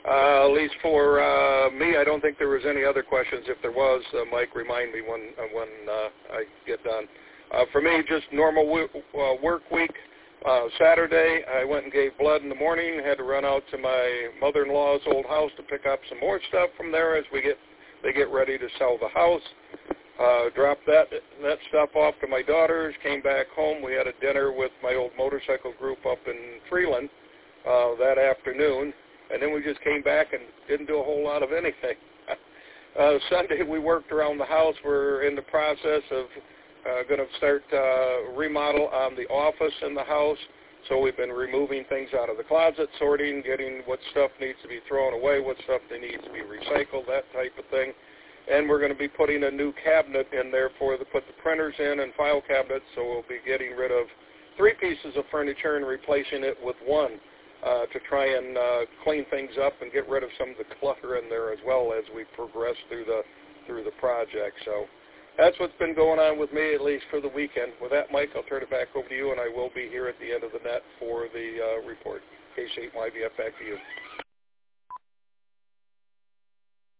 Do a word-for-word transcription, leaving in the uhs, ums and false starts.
Uh, at least for uh, me, I don't think there was any other questions. If there was, uh, Mike, remind me when uh, when uh, I get done. Uh, for me, just normal w- uh, work week. Uh, Saturday, I went and gave blood in the morning. Had to run out to my mother-in-law's old house to pick up some more stuff from there as we get they get ready to sell the house. Uh, dropped that that stuff off to my daughters. Came back home. We had a dinner with my old motorcycle group up in Freeland uh, that afternoon. And then we just came back and didn't do a whole lot of anything. uh, Sunday we worked around the house. We're in the process of uh, going to start uh, remodel on the office in the house. So we've been removing things out of the closet, sorting, getting what stuff needs to be thrown away, what stuff that needs to be recycled, that type of thing. And we're going to be putting a new cabinet in there for the put the printers in and file cabinets. So we'll be getting rid of three pieces of furniture and replacing it with one. Uh, to try and uh, clean things up and get rid of some of the clutter in there as well as we progress through the through the project. So that's what's been going on with me, at least for the weekend. With that, Mike, I'll turn it back over to you, and I will be here at the end of the net for the uh, report. K C eight Y B F, back to you.